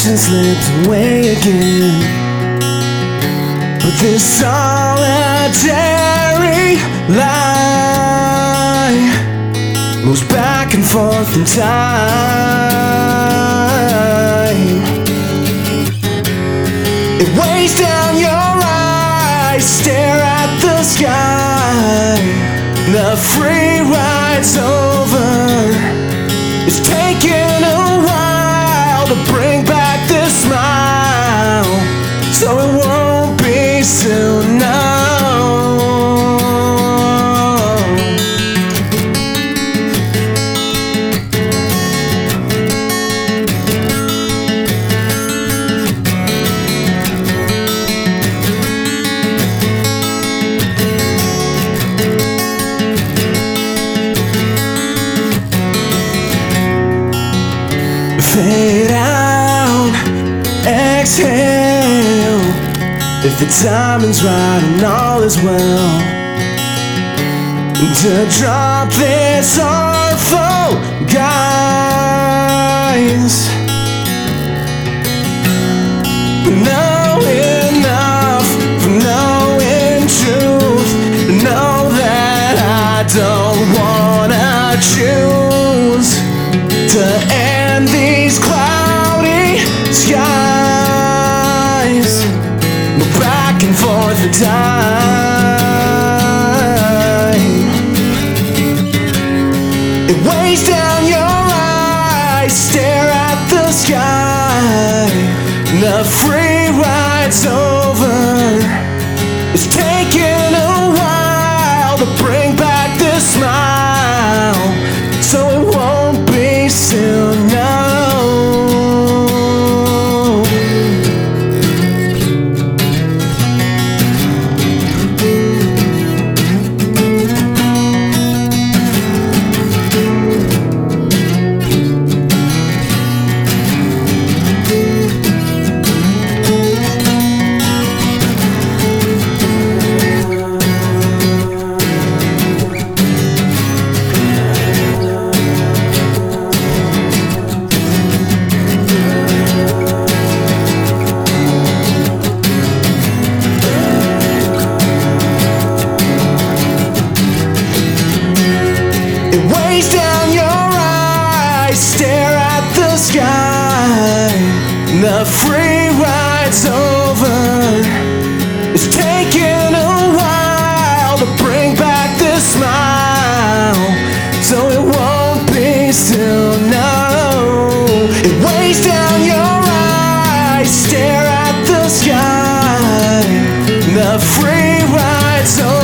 illusion slipped away again. But this solitary lie moves back and forth in time. It weighs down your eyes, stare at the sky. The free ride's over. It's taken a while to bring back this smile, so it won't be soon now. Fade out, exhale. If the timing's right and all is well, to drop this artful guise. Know enough from knowing truth. Know that I don't wanna choose to end these cloudy skies. Move back and forth in time. It weighs down your eyes, stare at the sky. The free ride's over. It's taken a while to bring back this smile, so it won't be soon now. It weighs down your eyes, stare at the sky. The free ride's over. It's taken a while to bring back this smile, so it won't be still, no. It weighs down your eyes, stare at the sky. The free ride's over.